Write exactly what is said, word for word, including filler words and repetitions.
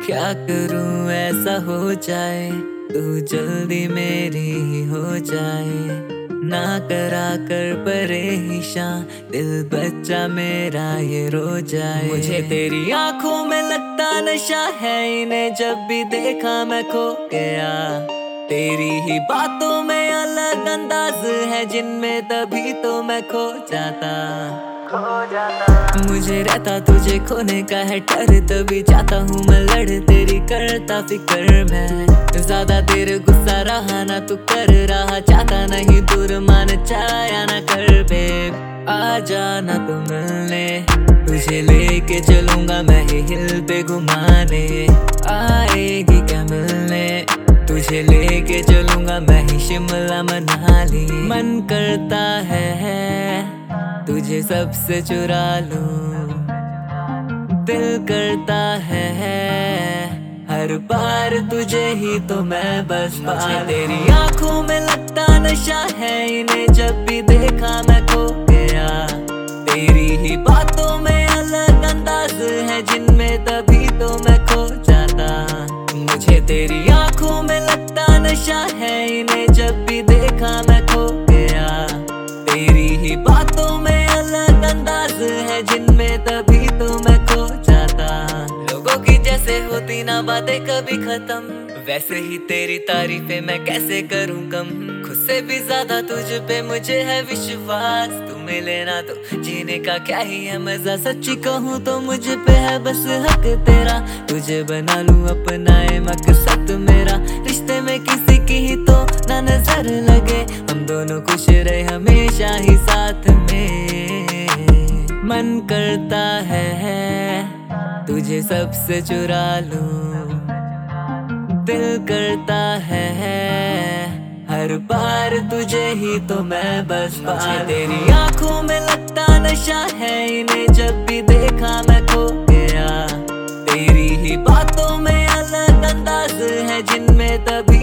क्या करूं ऐसा हो जाए, तू जल्दी मेरी ही हो जाए। ना करा कर परेशान, दिल बच्चा मेरा ये रो जाए। मुझे तेरी आंखों में लगता नशा है, इन्हें जब भी देखा मैं खो गया। तेरी ही बातों में अलग अंदाज है, जिनमें तभी तो मैं खो जाता खो जाता। मुझे रहता तुझे खोने का है डर, तभी चाहता हूँ मैं लड़ तेरी करता फिक्र मैं। ज्यादा देर गुस्सा रहा ना तू कर रहा, चाहता नहीं दूर मान चाया ना कर बेब। आ जाना तू मिलने, तुझे लेके चलूंगा मैं ही हिल पे घुमाने। आएगी क्या मिलने, तुझे लेके चलूंगा मैं ही शिमला मनाली। मन करता है तुझे सबसे चुरा लूं, दिल करता है हर बार तुझे ही तो मैं बस पा। तेरी आंखों में लगता नशा है, इन्हें जब भी देखा मैं खो गया। तेरी ही बातों में अलग अंदाज है, जिनमें तभी तो मैं खो जाता। मुझे तेरी आंखों में लगता नशा है, इन्हें जब भी देखा मैं खो गया। तेरी ही बातों में अलग अंदाज है, जिनमें तभी तो मैं खो जाता। लोगों की जैसे होती ना बातें कभी खत्म, वैसे ही तेरी तारीफें मैं कैसे करूं कम। खुद से भी ज्यादा तुझ पे मुझे है विश्वास, तू मिले ना तो जीने का क्या ही है मजा। सच्ची कहूँ तो मुझ पे है बस हक तेरा, तुझे बना लूं अपना ये मकसद मेरा। रिश्ते में किसी की ही तो ना नजर लगे, हम दोनों खुश रहे हमेशा ही साथ में। मन करता है तुझे सबसे चुरा लूं, दिल करता है हर बार तुझे ही तो मैं बस पा। तेरी आंखों में लगता नशा है, इन्हें जब भी देखा मैं खो गया। तेरी ही बातों में अलग अंदाज है, जिनमें तभी